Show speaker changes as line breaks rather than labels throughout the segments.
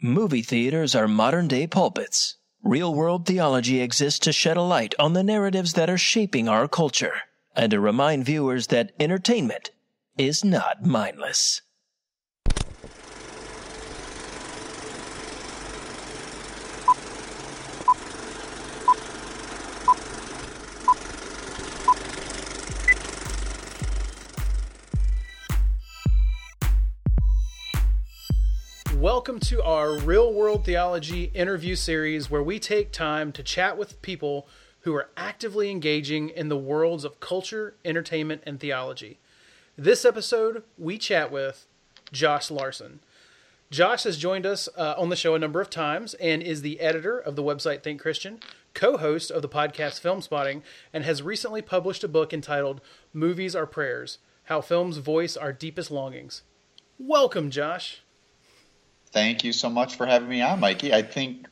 Movie theaters are modern-day pulpits. Real-world theology exists to shed a light on the narratives that are shaping our culture, and to remind viewers that entertainment is not mindless.
Welcome to our Real World Theology interview series where we take time to chat with people who are actively engaging in the worlds of culture, entertainment, and theology. This episode, we chat with Josh Larsen. Josh has joined us on the show a number of times and is the editor of the website Think Christian, co-host of the podcast Film Spotting, and has recently published a book entitled Movies Are Prayers: How Films Voice Our Deepest Longings. Welcome, Josh.
Thank you so much for having me on, Mikey. I think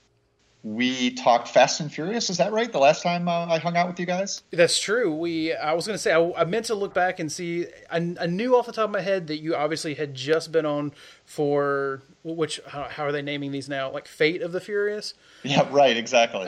we talked Fast and Furious. Is that right? The last time I hung out with you guys?
That's true. I was going to say, I meant to look back and see. I knew off the top of my head that you obviously had just been on for, how are they naming these now? Like Fate of the Furious?
Yeah, right. Exactly.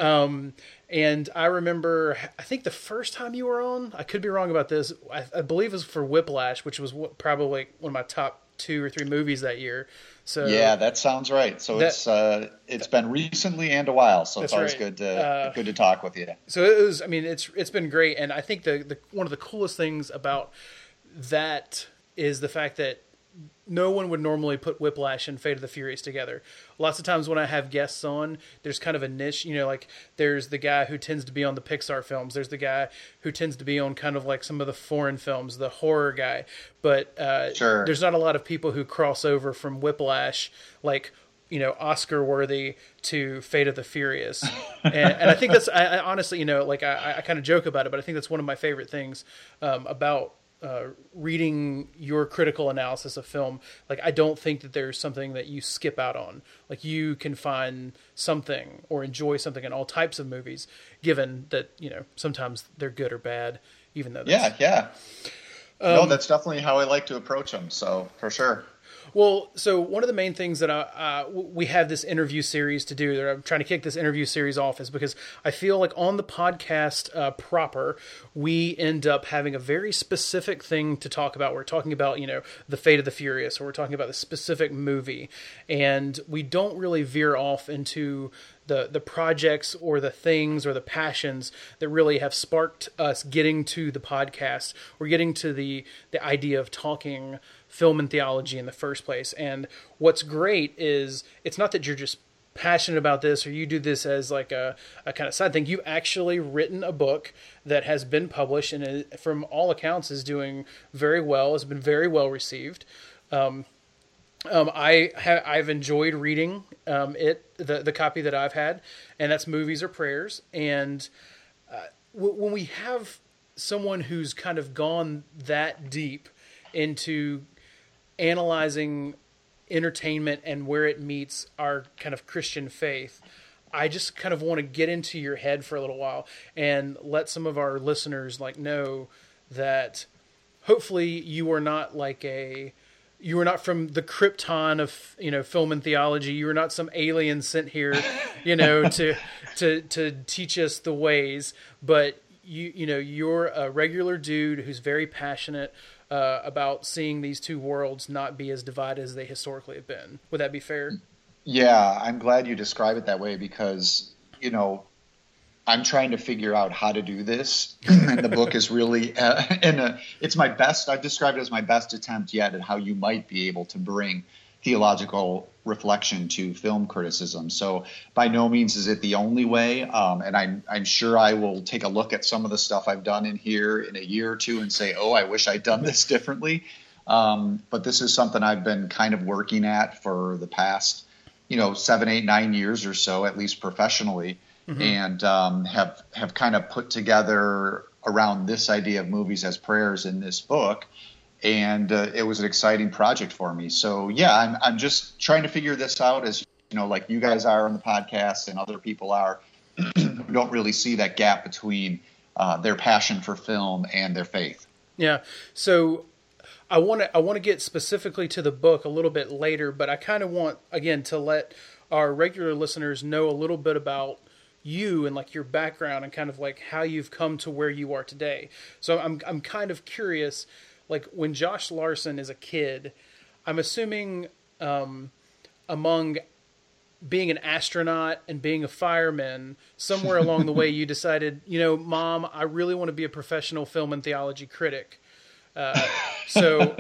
And I remember, I think the first time you were on, I could be wrong about this, I believe it was for Whiplash, which was probably one of my top 2 or 3 movies that year. So
yeah, that sounds right. So it's been recently and a while, so it's always
right.
good to talk with you.
So it was. I mean, it's been great, and I think the one of the coolest things about that is the fact that no one would normally put Whiplash and Fate of the Furious together. Lots of times when I have guests on, there's kind of a niche, like there's the guy who tends to be on the Pixar films. There's the guy who tends to be on kind of like some of the foreign films, the horror guy. But
Sure.
There's not a lot of people who cross over from Whiplash, like, Oscar worthy to Fate of the Furious. And I think that's, I honestly, I kind of joke about it, but I think that's one of my favorite things about reading your critical analysis of film. Like, I don't think that there's something that you skip out on. Like, you can find something or enjoy something in all types of movies, given that, sometimes they're good or bad, even though that's...
Yeah. No, that's definitely how I like to approach them. So for sure.
Well, so one of the main things that we have this interview series to do, that I'm trying to kick this interview series off, is because I feel like on the podcast proper, we end up having a very specific thing to talk about. We're talking about, the Fate of the Furious, or we're talking about the specific movie, and we don't really veer off into the projects or the things or the passions that really have sparked us getting to the podcast, or getting to the idea of talking film and theology in the first place. And what's great is it's not that you're just passionate about this or you do this as like a kind of side thing. You've actually written a book that has been published and from all accounts is doing very well, has been very well received. I've enjoyed reading the copy that I've had, and that's Movies Are Prayers. And when we have someone who's kind of gone that deep into analyzing entertainment and where it meets our kind of Christian faith, I just kind of want to get into your head for a little while and let some of our listeners know that hopefully you are not you are not from the Krypton of, film and theology. You are not some alien sent here, to teach us the ways, but you're a regular dude who's very passionate about seeing these two worlds not be as divided as they historically have been. Would that be fair?
Yeah, I'm glad you describe it that way because, I'm trying to figure out how to do this. And the book is really, it's my best, I've described it as my best attempt yet at how you might be able to bring theological reflection to film criticism. So by no means is it the only way. And I'm sure I will take a look at some of the stuff I've done in here in a year or two and say, oh, I wish I'd done this differently. But this is something I've been kind of working at for the past, 7, 8, 9 years or so, at least professionally. Mm-hmm. And have kind of put together around this idea of movies as prayers in this book. And it was an exciting project for me. So, yeah, I'm just trying to figure this out as, like you guys are on the podcast and other people are who don't really see that gap between their passion for film and their faith.
Yeah. So I want to get specifically to the book a little bit later, but I kind of want, again, to let our regular listeners know a little bit about you and like your background and kind of like how you've come to where you are today. So I'm kind of curious, like when Josh Larsen is a kid, I'm assuming among being an astronaut and being a fireman, somewhere along the way you decided, Mom, I really want to be a professional film and theology critic. So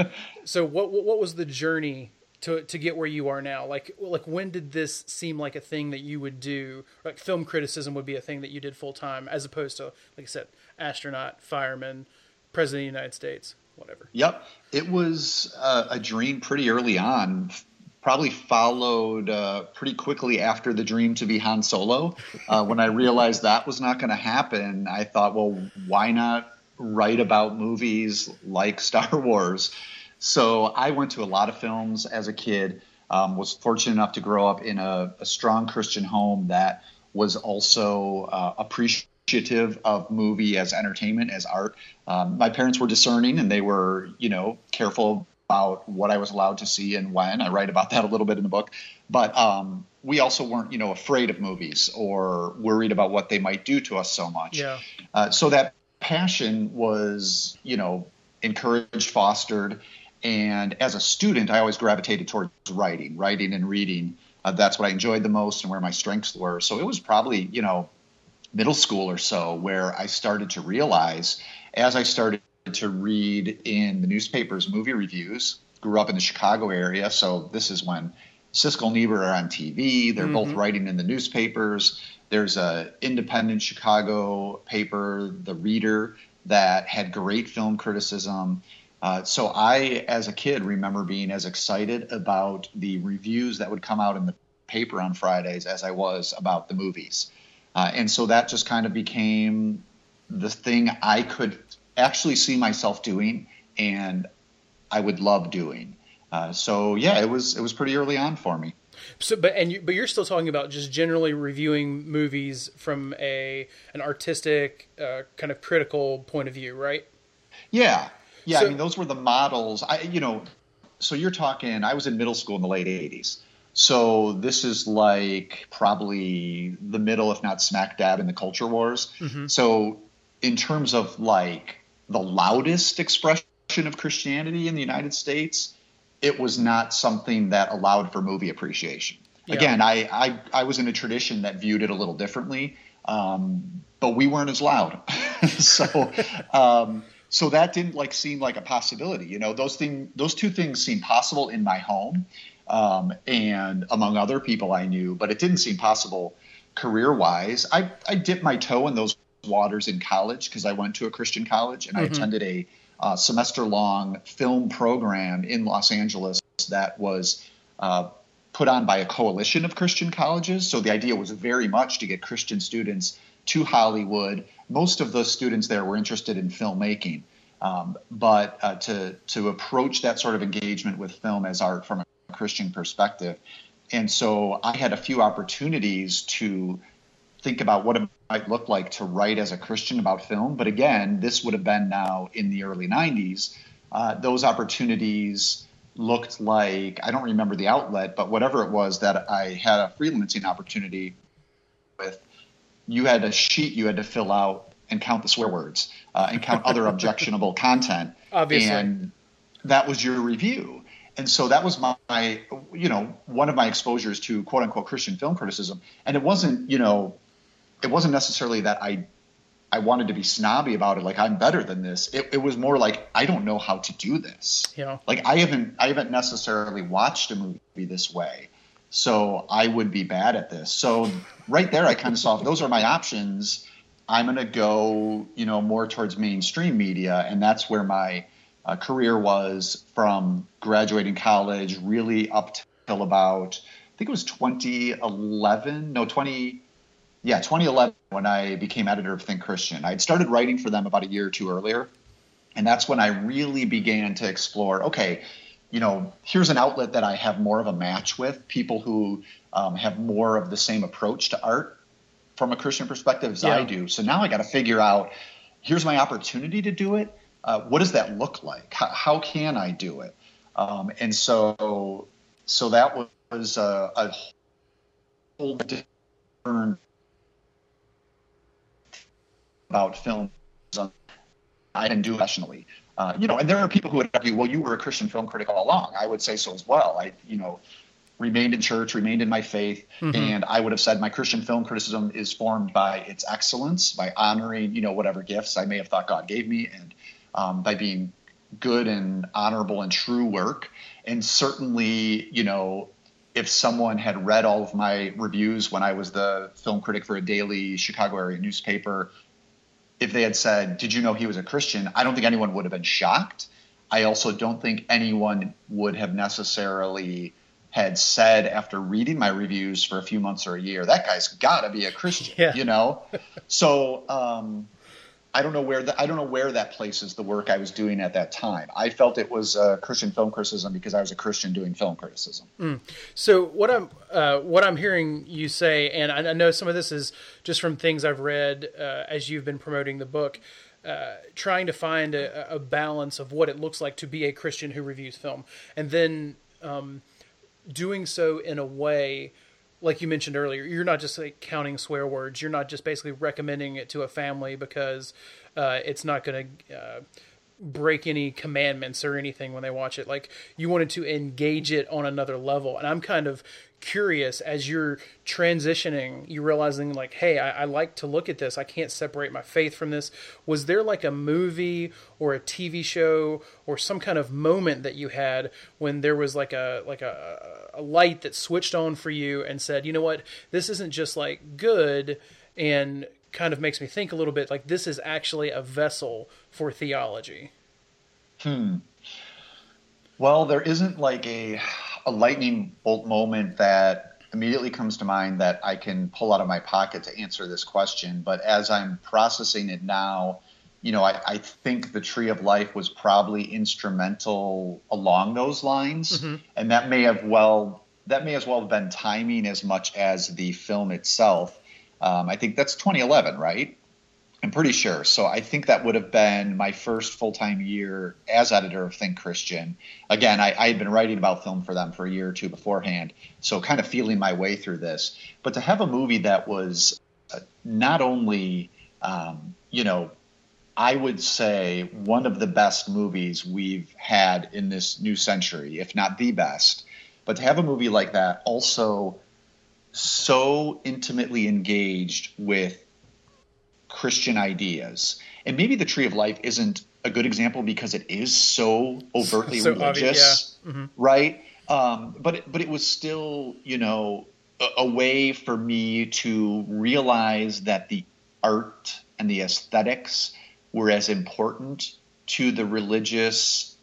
what was the journey to get where you are now? Like when did this seem like a thing that you would do? Like film criticism would be a thing that you did full time, as opposed to, like I said, astronaut, fireman, president of the United States, whatever.
Yep. It was a dream pretty early on. Probably followed pretty quickly after the dream to be Han Solo. When I realized that was not going to happen, I thought, well, why not write about movies like Star Wars? So I went to a lot of films as a kid, was fortunate enough to grow up in a strong Christian home that was also appreciative of movie as entertainment, as art. My parents were discerning, and they were, careful about what I was allowed to see and when. I write about that a little bit in the book. But we also weren't, afraid of movies or worried about what they might do to us so much.
Yeah.
So that passion was, encouraged, fostered. And as a student, I always gravitated towards writing and reading. That's what I enjoyed the most and where my strengths were. So it was probably, middle school or so where I started to realize, as I started to read in the newspapers movie reviews, grew up in the Chicago area. So this is when Siskel and Ebert are on TV. They're both writing in the newspapers. There's a independent Chicago paper, The Reader, that had great film criticism. So I, as a kid, remember being as excited about the reviews that would come out in the paper on Fridays as I was about the movies. And so that just kind of became the thing I could actually see myself doing and I would love doing. So yeah, it was pretty early on for me.
So, but you're still talking about just generally reviewing movies from an artistic, kind of critical point of view, right?
Yeah. Yeah,
So,
I mean, those were the models. So you're talking, I was in middle school in the late 80s. So this is like probably the middle, if not smack dab in the culture wars. So in terms of like the loudest expression of Christianity in the United States, it was not something that allowed for movie appreciation.
Yeah.
Again, I was in a tradition that viewed it a little differently, but we weren't as loud. So that didn't seem like a possibility. Those two things seemed possible in my home and among other people I knew, but it didn't seem possible career-wise. I dipped my toe in those waters in college because I went to a Christian college and I attended a semester-long film program in Los Angeles that was put on by a coalition of Christian colleges. So the idea was very much to get Christian students to Hollywood. Most of those students there were interested in filmmaking, but to approach that sort of engagement with film as art from a Christian perspective. And so I had a few opportunities to think about what it might look like to write as a Christian about film. But again, this would have been now in the early 90s. Those opportunities looked like, I don't remember the outlet, but whatever it was that I had a freelancing opportunity with, you had a sheet you had to fill out and count the swear words and count other objectionable content.
Obviously.
And that was your review. And so that was my, one of my exposures to quote unquote Christian film criticism. And it wasn't necessarily that I wanted to be snobby about it. Like I'm better than this. It was more like, I don't know how to do this.
Yeah.
Like I haven't necessarily watched a movie this way. So I would be bad at this. So right there, I kind of saw if those are my options, I'm going to go, more towards mainstream media. And that's where my career was from graduating college really up till about, I think it was 2011 when I became editor of Think Christian. I had started writing for them about a year or two earlier. And that's when I really began to explore, okay, here's an outlet that I have more of a match with, people who have more of the same approach to art from a Christian perspective as I do. So now I got to figure out, here's my opportunity to do it. What does that look like? How can I do it? And so that was a whole different about film I can do professionally. And there are people who would argue, well, you were a Christian film critic all along. I would say so as well. I remained in church, remained in my faith, and I would have said my Christian film criticism is formed by its excellence, by honoring, whatever gifts I may have thought God gave me, and by being good and honorable and true work. And certainly, if someone had read all of my reviews when I was the film critic for a daily Chicago area newspaper, if they had said, did you know he was a Christian? I don't think anyone would have been shocked. I also don't think anyone would have necessarily had said after reading my reviews for a few months or a year, that guy's got to be a Christian, So I don't know where that places the work I was doing at that time. I felt it was Christian film criticism because I was a Christian doing film criticism.
So what I'm hearing you say, and I know some of this is just from things I've read as you've been promoting the book, trying to find a balance of what it looks like to be a Christian who reviews film, and then doing so in a way, like you mentioned earlier, you're not just like counting swear words. You're not just basically recommending it to a family because it's not going to break any commandments or anything when they watch it. Like, you wanted to engage it on another level. And I'm kind of curious, as you're transitioning, you realizing like, hey, I like to look at this. I can't separate my faith from this. Was there like a movie or a TV show or some kind of moment that you had when there was like a light that switched on for you and said, you know what, this isn't just like good and kind of makes me think a little bit, like this is actually a vessel for theology?
Well, there isn't like a lightning bolt moment that immediately comes to mind that I can pull out of my pocket to answer this question. But as I'm processing it now, I think the Tree of Life was probably instrumental along those lines. And that may as well have been timing as much as the film itself. I think that's 2011, right? I'm pretty sure. So I think that would have been my first full-time year as editor of Think Christian. Again, I had been writing about film for them for a year or two beforehand, so kind of feeling my way through this. But to have a movie that was not only, I would say one of the best movies we've had in this new century, if not the best, but to have a movie like that also so intimately engaged with Christian ideas. And maybe the Tree of Life isn't a good example because it is so overtly religious, obvious, right? But it was still, a way for me to realize that the art and the aesthetics were as important to the religious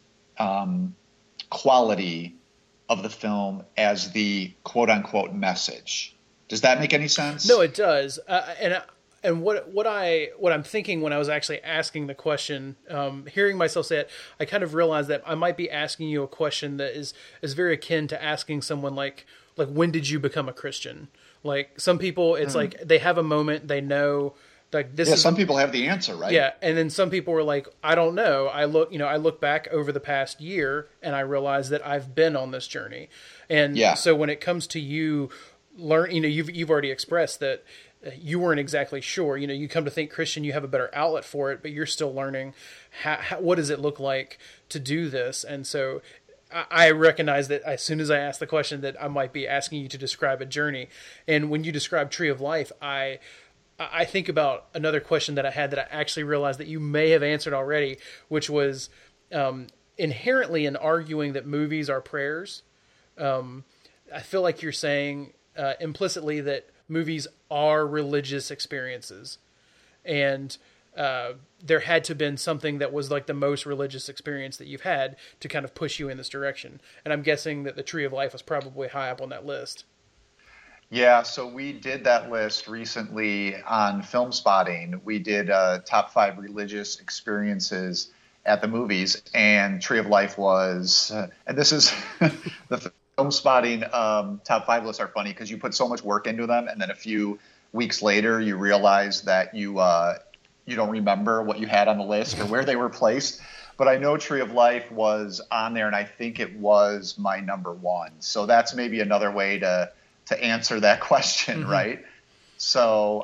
quality of the film as the quote unquote message. Does that make any sense?
No, it does. And what I'm thinking when I was actually asking the question, hearing myself say it, I kind of realized that I might be asking you a question that is very akin to asking someone like when did you become a Christian? Like, some people, it's like they have a moment, they know, like this.
Yeah,
is
some people have the answer, right?
Yeah, and then some people were like, I don't know. I look back over the past year and I realize that I've been on this journey. And so when it comes to you you've already expressed that you weren't exactly sure. You come to Think Christian, you have a better outlet for it, but you're still learning what does it look like to do this. And so I recognize that as soon as I ask the question that I might be asking you to describe a journey. And when you describe Tree of Life, I think about another question that I had that I actually realized that you may have answered already, which was inherently in arguing that movies are prayers. I feel like you're saying implicitly that movies are religious experiences, and there had to have been something that was like the most religious experience that you've had to kind of push you in this direction. And I'm guessing that the Tree of Life was probably high up on that list.
Yeah, so we did that list recently on Film Spotting. We did top 5 religious experiences at the movies, and Tree of Life was, and this is the Film Spotting top 5 lists are funny because you put so much work into them, and then a few weeks later you realize that you don't remember what you had on the list or where they were placed. But I know Tree of Life was on there, and I think it was my number 1. So that's maybe another way to to answer that question, right? So,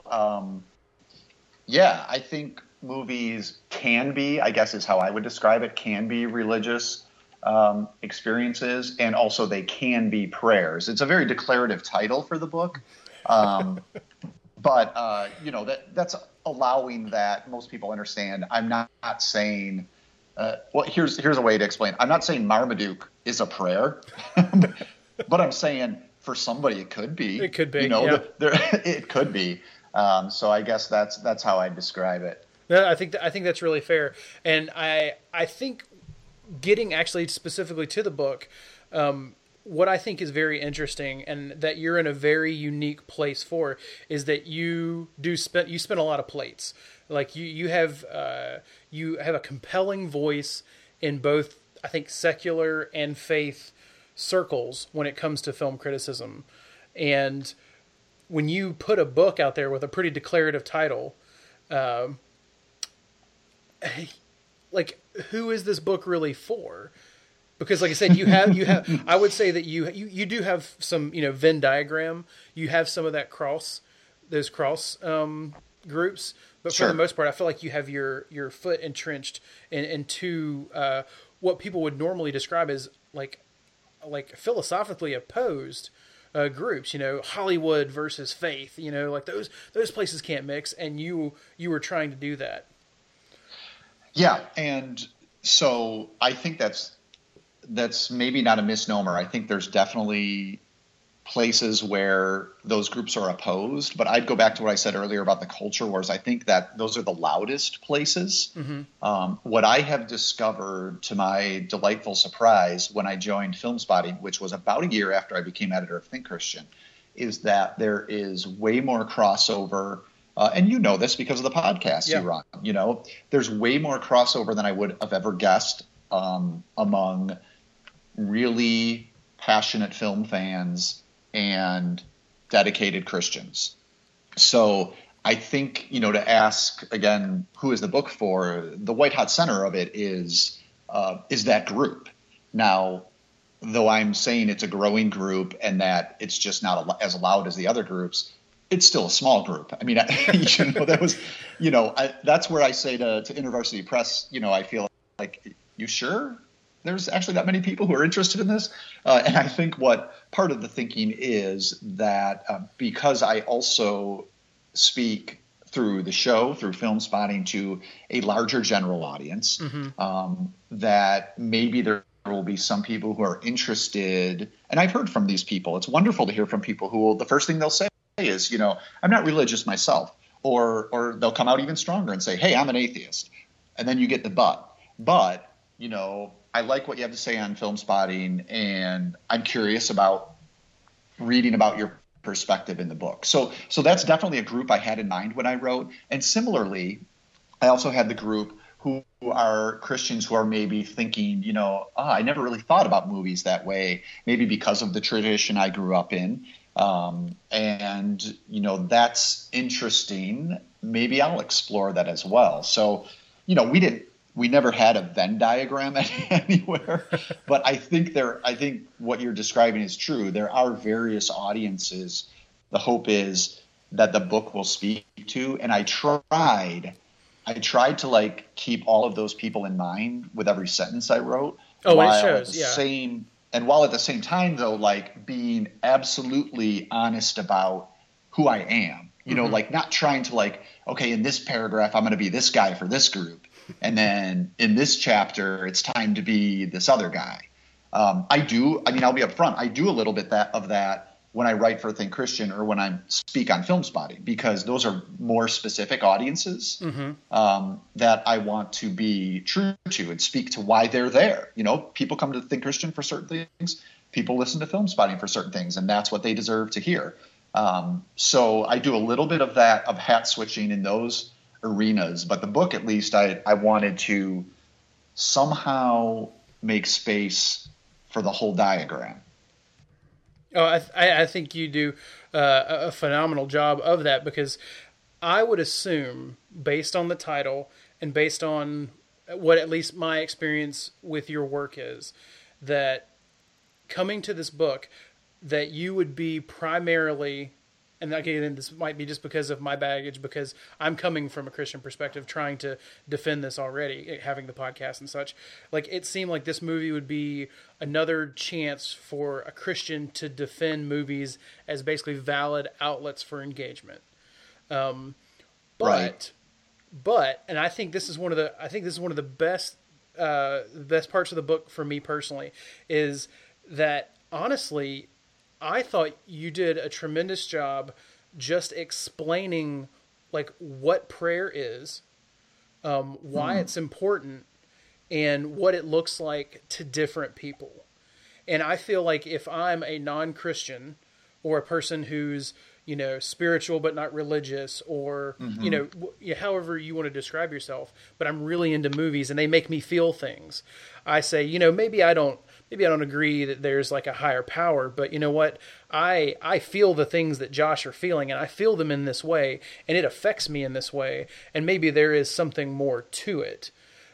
I think movies can be, I guess is how I would describe it, can be religious experiences, and also they can be prayers. It's a very declarative title for the book, but that's allowing that most people understand. I'm not saying. Here's a way to explain. I'm not saying Marmaduke is a prayer, but I'm saying for somebody it could be.
It could be.
It could be. So I guess that's how I describe it.
No, I think that's really fair, and I think getting actually specifically to the book, what I think is very interesting, and that you're in a very unique place for, is that you spin a lot of plates. Like you have a compelling voice in both, I think, secular and faith circles when it comes to film criticism, and when you put a book out there with a pretty declarative title, like, who is this book really for? Because, like I said, you have. I would say that you do have some, Venn diagram. You have some of that those cross groups, but for the most part, I feel like you have your foot entrenched into what people would normally describe as like philosophically opposed groups. Hollywood versus faith. Like those places can't mix, and you were trying to do that.
Yeah, and so I think that's maybe not a misnomer. I think there's definitely places where those groups are opposed, but I'd go back to what I said earlier about the culture wars. I think that those are the loudest places. What I have discovered, to my delightful surprise, when I joined Filmspotting, which was about a year after I became editor of Think Christian, is that there is way more crossover. And you know this because of the podcast you run. There's way more crossover than I would have ever guessed among really passionate film fans and dedicated Christians. So I think, to ask again, who is the book for? The white hot center of it is that group. Now, though I'm saying it's a growing group and that it's just not as loud as the other groups, it's still a small group. I mean, that was, that's where I say to InterVarsity Press, I feel like, you sure there's actually that many people who are interested in this? And I think what part of the thinking is that because I also speak through the show, through Filmspotting, to a larger general audience, that maybe there will be some people who are interested. And I've heard from these people. It's wonderful to hear from people who the first thing they'll say is, I'm not religious myself, or they'll come out even stronger and say, hey, I'm an atheist. And then you get the but, I like what you have to say on Filmspotting, and I'm curious about reading about your perspective in the book. So that's definitely a group I had in mind when I wrote. And similarly, I also had the group who are Christians who are maybe thinking, I never really thought about movies that way, maybe because of the tradition I grew up in. And that's interesting. Maybe I'll explore that as well. So, we never had a Venn diagram anywhere, but I think what you're describing is true. There are various audiences. The hope is that the book will speak to, and I tried to keep all of those people in mind with every sentence I wrote.
Oh, it shows.
While at the same time, though, being absolutely honest about who I am, not trying to okay, in this paragraph, I'm going to be this guy for this group. And then in this chapter, it's time to be this other guy. I'll be upfront. I do a little bit of that when I write for Think Christian or when I speak on Filmspotting, because those are more specific audiences that I want to be true to and speak to why they're there. People come to Think Christian for certain things. People listen to Filmspotting for certain things, and that's what they deserve to hear. So I do a little bit of that, of hat switching in those arenas, but the book, at least, I wanted to somehow make space for the whole diagram.
Oh, I think you do a phenomenal job of that, because I would assume, based on the title and based on what at least my experience with your work is, that coming to this book, that you would be primarily, and again, this might be just because of my baggage, because I'm coming from a Christian perspective, trying to defend this already, having the podcast and such. Like, it seemed like this movie would be another chance for a Christian to defend movies as basically valid outlets for engagement.
Right.
But, and I think this is one of the best parts of the book for me personally, is that honestly, I thought you did a tremendous job just explaining like what prayer is, why it's important, and what it looks like to different people. And I feel like if I'm a non-Christian or a person who's, spiritual but not religious, or, however you want to describe yourself, but I'm really into movies and they make me feel things, I say, maybe I don't agree that there's like a higher power, but you know what? I feel the things that Josh are feeling, and I feel them in this way, and it affects me in this way, and maybe there is something more to it.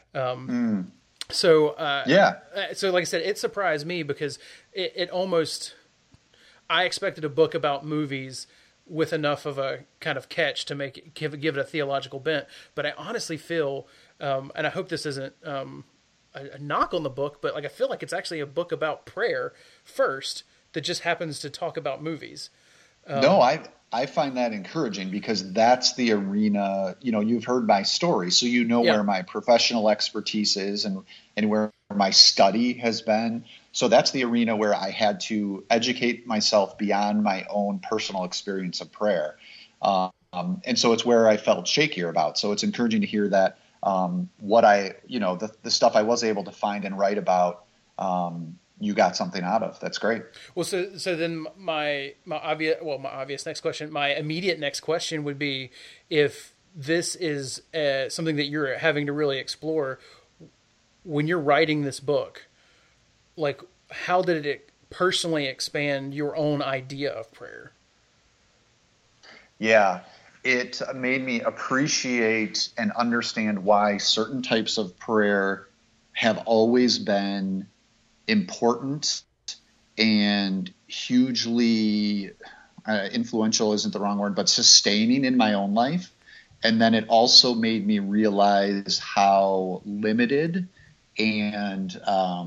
So like I said, it surprised me because it almost, I expected a book about movies with enough of a kind of catch to make it, give it a theological bent. But I honestly feel, and I hope this isn't a knock on the book, but like I feel like it's actually a book about prayer first that just happens to talk about movies.
No, I find that encouraging because that's the arena, you've heard my story, so where my professional expertise is and where my study has been. So that's the arena where I had to educate myself beyond my own personal experience of prayer. And so it's where I felt shakier about. So it's encouraging to hear that what I, the stuff I was able to find and write about, you got something out of. That's great.
Well, so then my obvious next question, my immediate next question would be, if this is something that you're having to really explore when you're writing this book, like how did it personally expand your own idea of prayer?
Yeah, it made me appreciate and understand why certain types of prayer have always been important and hugely influential isn't the wrong word, but sustaining in my own life. And then it also made me realize how limited and,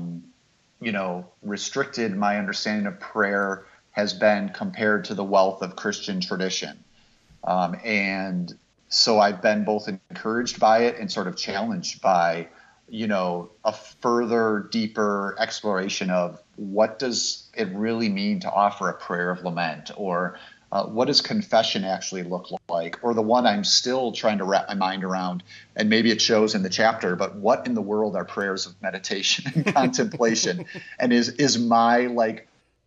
restricted my understanding of prayer has been compared to the wealth of Christian tradition. And so I've been both encouraged by it and sort of challenged by a further, deeper exploration of what does it really mean to offer a prayer of lament, or what does confession actually look like, or the one I'm still trying to wrap my mind around, and maybe it shows in the chapter, but what in the world are prayers of meditation and contemplation? And is my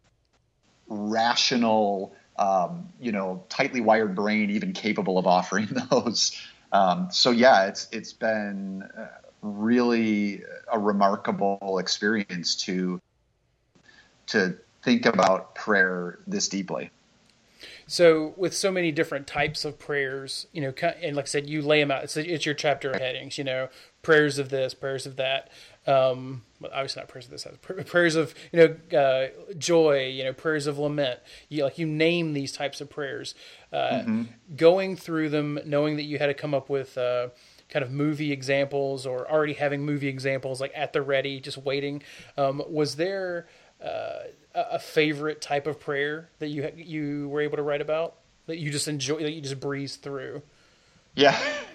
rational, tightly wired brain even capable of offering those? It's been really a remarkable experience to think about prayer this deeply.
So with so many different types of prayers, and like I said, you lay them out. It's your chapter headings, prayers of this, prayers of that. Obviously not prayers of this, prayers of, joy, prayers of lament. You name these types of prayers, going through them, knowing that you had to come up with, kind of movie examples, or already having movie examples like at the ready, just waiting. Was there a favorite type of prayer that you were able to write about that you just enjoy, that you just breeze through?
Yeah.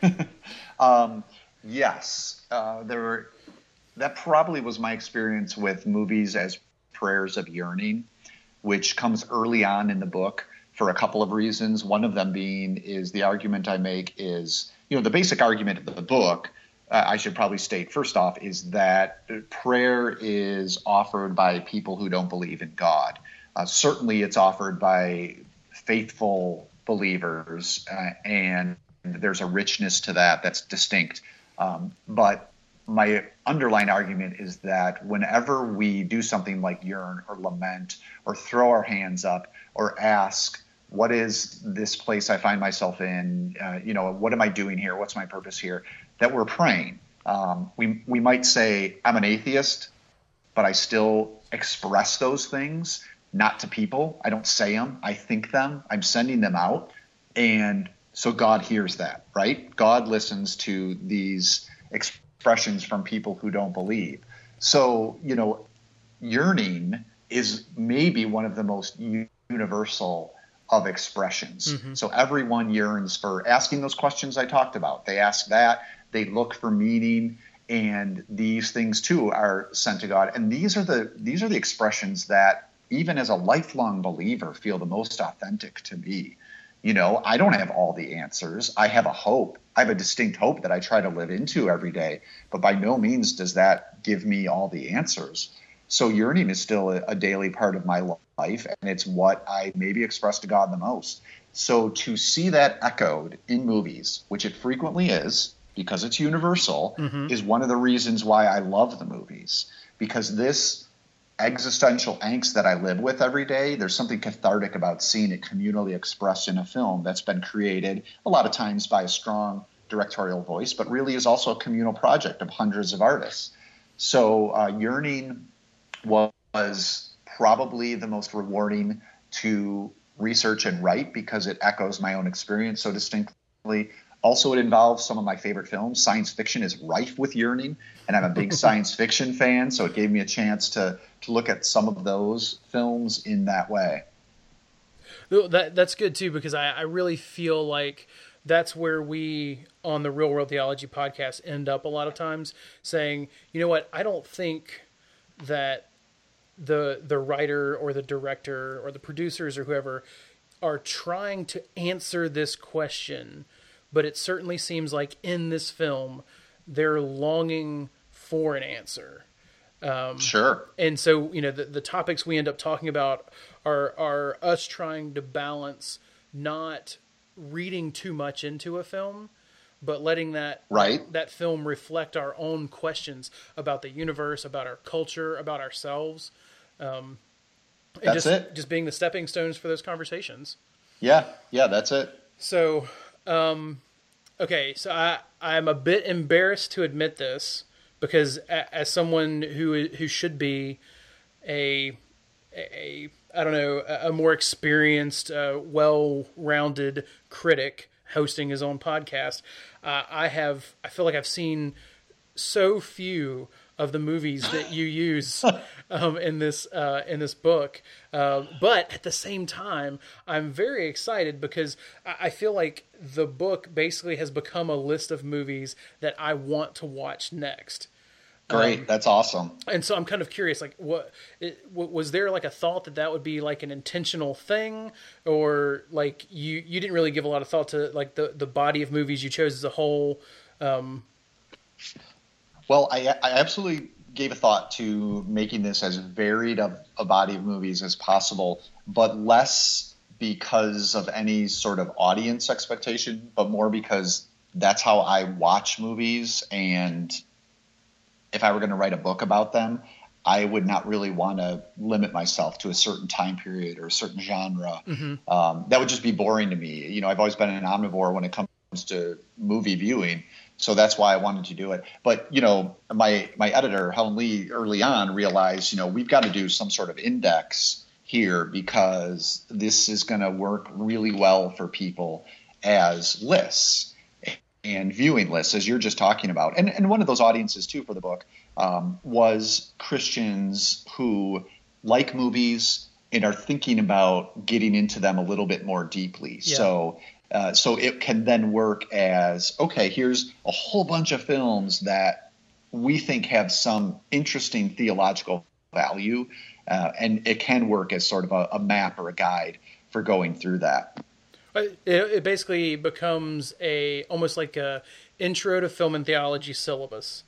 Yes. That probably was my experience with movies as prayers of yearning, which comes early on in the book for a couple of reasons. One of them being is the argument I make is, the basic argument of the book, I should probably state first off, is that prayer is offered by people who don't believe in God. Certainly it's offered by faithful believers, and there's a richness to that that's distinct. But my underlying argument is that whenever we do something like yearn or lament or throw our hands up or ask, what is this place I find myself in? What am I doing here? What's my purpose here? That we're praying. We might say, I'm an atheist, but I still express those things. not to people. I don't say them. I think them. I'm sending them out. And so God hears that, right? God listens to these expressions from people who don't believe. So, yearning is maybe one of the most universal of expressions. Mm-hmm. So everyone yearns for asking those questions I talked about. They ask that. They look for meaning. And these things too are sent to God. And these are the expressions that even as a lifelong believer feel the most authentic to me. I don't have all the answers. I have a hope. I have a distinct hope that I try to live into every day. But by no means does that give me all the answers. So yearning is still a daily part of my life. And it's what I maybe express to God the most. So to see that echoed in movies, which it frequently is, because it's universal, mm-hmm. is one of the reasons why I love the movies. Because this existential angst that I live with every day, there's something cathartic about seeing it communally expressed in a film that's been created a lot of times by a strong directorial voice, but really is also a communal project of hundreds of artists. So Yearning was probably the most rewarding to research and write because it echoes my own experience so distinctly. Also, it involves some of my favorite films. Science fiction is rife with yearning, and I'm a big science fiction fan, so it gave me a chance to look at some of those films in that way.
That's good, too, because I really feel like that's where we, on the Real World Theology podcast, end up a lot of times saying, you know what, I don't think that the writer or the director or the producers or whoever are trying to answer this question, but it certainly seems like in this film, they're longing for an answer.
Sure.
And so, the topics we end up talking about are us trying to balance not reading too much into a film, but letting that film reflect our own questions about the universe, about our culture, about ourselves.
That's it.
Just being the stepping stones for those conversations.
Yeah, that's it.
So, okay, so I'm a bit embarrassed to admit this because as someone who should be a more experienced, well-rounded critic hosting his own podcast, I feel like I've seen so few of the movies that you use in this book, but at the same time, I'm very excited because I feel like the book basically has become a list of movies that I want to watch next.
Great, that's awesome.
And so I'm kind of curious, like, was there like a thought that would be like an intentional thing, or like you didn't really give a lot of thought to like the body of movies you chose as a whole?
Well, I absolutely gave a thought to making this as varied of a body of movies as possible, but less because of any sort of audience expectation, but more because that's how I watch movies. And if I were going to write a book about them, I would not really want to limit myself to a certain time period or a certain genre. Mm-hmm. That would just be boring to me. I've always been an omnivore when it comes to movie viewing. So that's why I wanted to do it. But, my editor, Helen Lee, early on realized, we've got to do some sort of index here because this is going to work really well for people as lists and viewing lists, as you're just talking about. And one of those audiences, too, for the book was Christians who like movies and are thinking about getting into them a little bit more deeply. Yeah. So it can then work as, okay, here's a whole bunch of films that we think have some interesting theological value, and it can work as sort of a map or a guide for going through that.
It basically becomes almost like a intro to film and theology syllabus.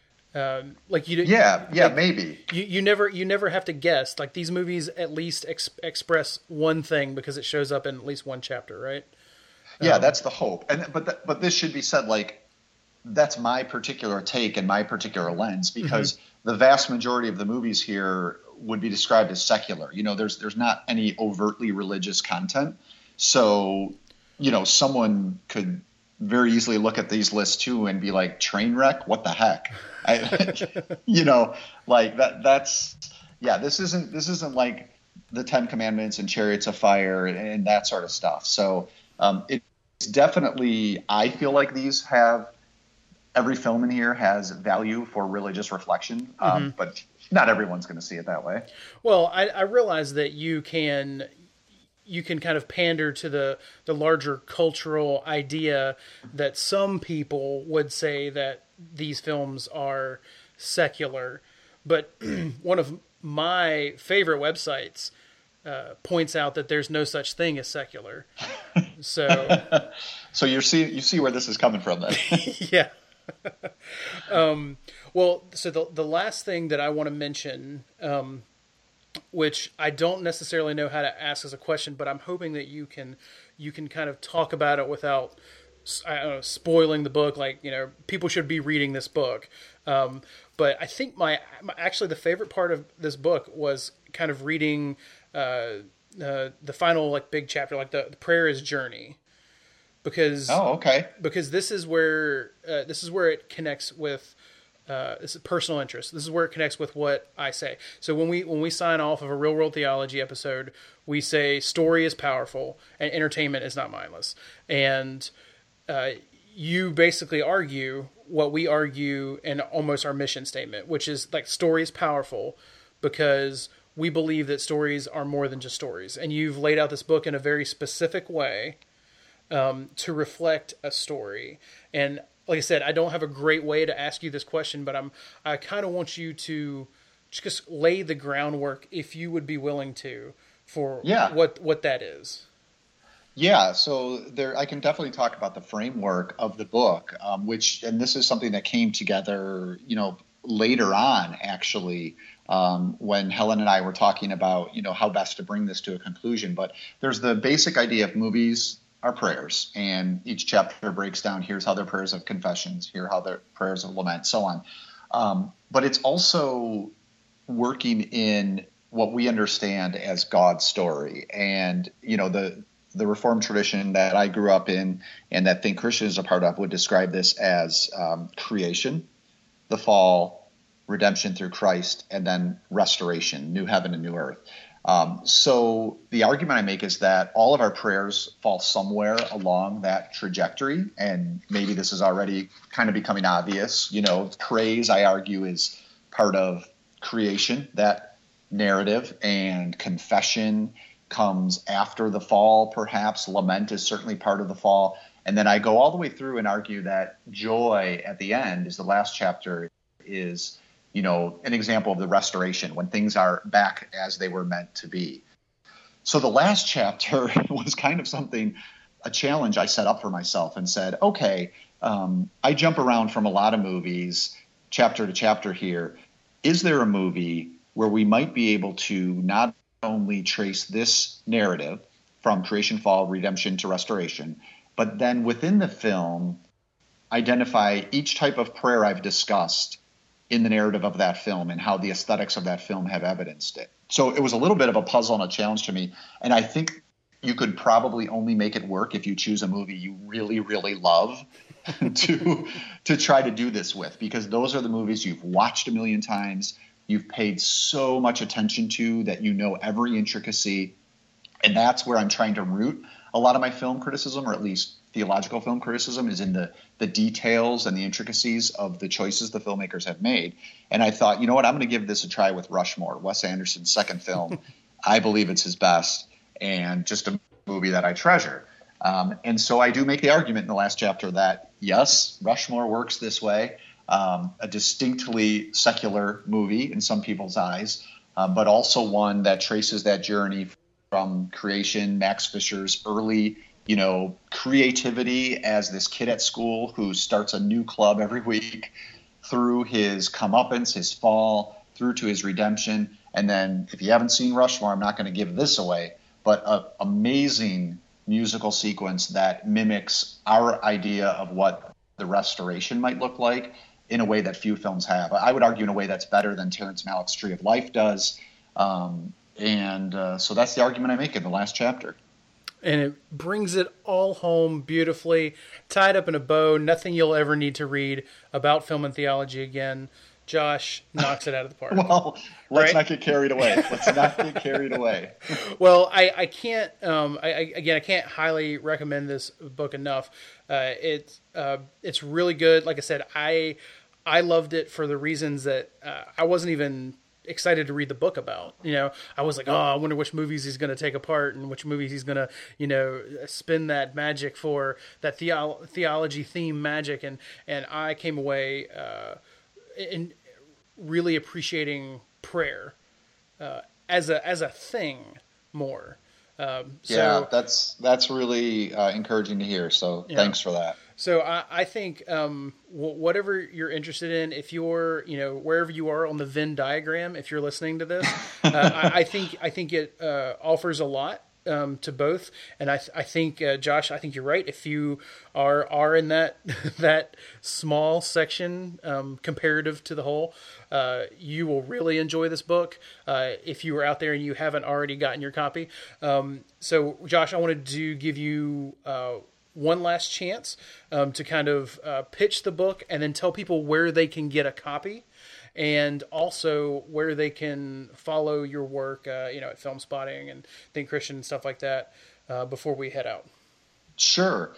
Maybe
you never have to guess. Like these movies at least express one thing because it shows up in at least one chapter, right?
Yeah, that's the hope. But this should be said, like, that's my particular take and my particular lens, because mm-hmm. the vast majority of the movies here would be described as secular. There's not any overtly religious content. So, someone could very easily look at these lists too and be like, train wreck? What the heck? Like that. This isn't like the Ten Commandments and Chariots of Fire and that sort of stuff. So it's definitely, I feel like every film in here has value for religious reflection, but not everyone's going to see it that way.
Well, I realize that you can kind of pander to the larger cultural idea that some people would say that these films are secular, but one of my favorite websites points out that there's no such thing as secular. So,
so you see where this is coming from, then.
Yeah. Well, so the last thing that I want to mention, which I don't necessarily know how to ask as a question, but I'm hoping that you can kind of talk about it without, I don't know, spoiling the book. Like, people should be reading this book. But I think actually the favorite part of this book was kind of reading the final like big chapter, like the prayer is journey, because because this is where it connects with this is personal interest. This is where it connects with what I say. So when we sign off of a Real World Theology episode, we say story is powerful and entertainment is not mindless. And you basically argue what we argue in almost our mission statement, which is like story is powerful because we believe that stories are more than just stories. And you've laid out this book in a very specific way to reflect a story. And like I said, I don't have a great way to ask you this question, but I kind of want you to just lay the groundwork, if you would be willing to, for what that is.
Yeah, so I can definitely talk about the framework of the book, and this is something that came together, later on, actually, when Helen and I were talking about, how best to bring this to a conclusion. But there's the basic idea of movies are prayers, and each chapter breaks down, here's how they're prayers of confessions, here how they're prayers of lament, so on. But it's also working in what we understand as God's story. And, the Reformed tradition that I grew up in and that Think Christian is a part of would describe this as creation, the fall, redemption through Christ, and then restoration, new heaven and new earth. So the argument I make is that all of our prayers fall somewhere along that trajectory, and maybe this is already kind of becoming obvious. Praise, I argue, is part of creation, that narrative, and confession comes after the fall, perhaps. Lament is certainly part of the fall. And then I go all the way through and argue that joy at the end is the last chapter is, an example of the restoration when things are back as they were meant to be. So the last chapter was kind of a challenge I set up for myself and said, okay, I jump around from a lot of movies, chapter to chapter here. Is there a movie where we might be able to not only trace this narrative from creation, fall, redemption to restoration, but then within the film identify each type of prayer I've discussed in the narrative of that film and how the aesthetics of that film have evidenced it. So it was a little bit of a puzzle and a challenge to me. And I think you could probably only make it work if you choose a movie you really, really love to try to do this with, because those are the movies you've watched a million times. You've paid so much attention to that every intricacy. And that's where I'm trying to root a lot of my film criticism, or at least theological film criticism, is in the details and the intricacies of the choices the filmmakers have made. And I thought, I'm going to give this a try with Rushmore, Wes Anderson's second film. I believe it's his best, and just a movie that I treasure. And so I do make the argument in the last chapter that, yes, Rushmore works this way. A distinctly secular movie in some people's eyes, but also one that traces that journey from creation, Max Fisher's early, creativity as this kid at school who starts a new club every week, through his comeuppance, his fall, through to his redemption. And then if you haven't seen Rushmore, I'm not going to give this away, but an amazing musical sequence that mimics our idea of what the restoration might look like in a way that few films have. I would argue in a way that's better than Terrence Malick's Tree of Life does. So that's the argument I make in the last chapter.
And it brings it all home beautifully, tied up in a bow, nothing you'll ever need to read about film and theology again. Josh knocks it out of the park.
Well, let's not get carried away.
Well, I can't. I can't highly recommend this book enough. It's really good. Like I said, I loved it for the reasons that I wasn't even excited to read the book about. I was like, I wonder which movies he's going to take apart and which movies he's going to, spin that magic for, that theology theme magic. And I came away in really appreciating prayer as a thing more.
That's really encouraging to hear. So thanks for that.
So I think whatever you're interested in, if you're wherever you are on the Venn diagram, if you're listening to this, I think it offers a lot to both. And I think Josh, I think you're right. If you are in that small section comparative to the whole, you will really enjoy this book. If you are out there and you haven't already gotten your copy, so Josh, I wanted to give you one last chance to kind of pitch the book and then tell people where they can get a copy and also where they can follow your work, at Film Spotting and Think Christian and stuff like that before we head out.
Sure.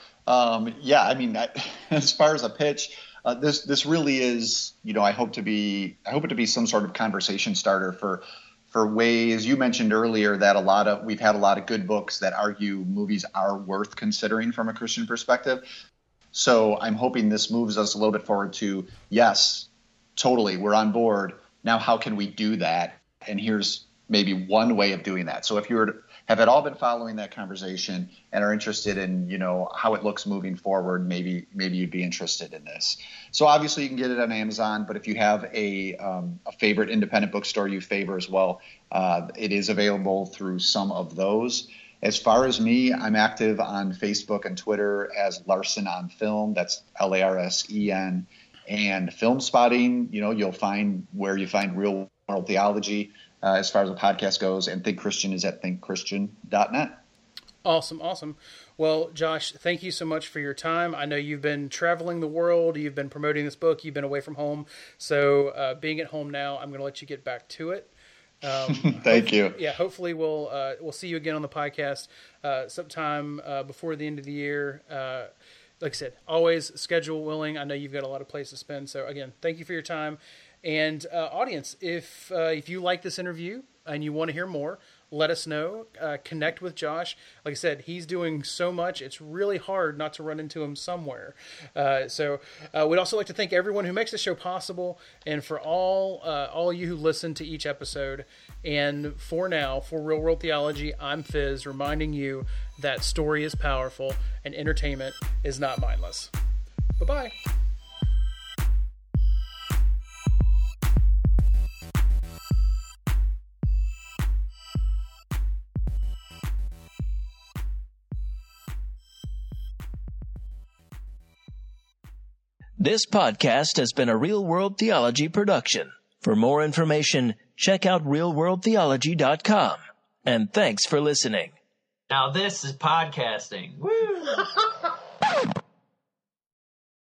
As far as a pitch, this really is, I hope it to be some sort of conversation starter for ways you mentioned earlier that we've had a lot of good books that argue movies are worth considering from a Christian perspective. So I'm hoping this moves us a little bit forward to, yes, totally, we're on board. Now, how can we do that? And here's maybe one way of doing that. So if you have at all been following that conversation and are interested in, how it looks moving forward, maybe you'd be interested in this. So obviously you can get it on Amazon, but if you have a favorite independent bookstore you favor as well, it is available through some of those. As far as me, I'm active on Facebook and Twitter as Larsen on Film. That's Larsen. And Film Spotting, you'll find where you find Real World Theology as far as the podcast goes, and Think Christian is at thinkchristian.net.
Awesome. Well, Josh, thank you so much for your time. I know you've been traveling the world. You've been promoting this book. You've been away from home. So being at home now, I'm going to let you get back to it.
Thank you.
Yeah, hopefully we'll see you again on the podcast sometime before the end of the year. Like I said, always schedule willing. I know you've got a lot of place to spend. So again, thank you for your time. And audience, if you like this interview and you want to hear more, let us know. Connect with Josh. Like I said, he's doing so much. It's really hard not to run into him somewhere. So we'd also like to thank everyone who makes the show possible, and for all you who listen to each episode. And for now, for Real World Theology, I'm Fizz, reminding you that story is powerful and entertainment is not mindless. Bye-bye.
This podcast has been a Real World Theology production. For more information, check out realworldtheology.com. And thanks for listening.
Now this is podcasting. Woo!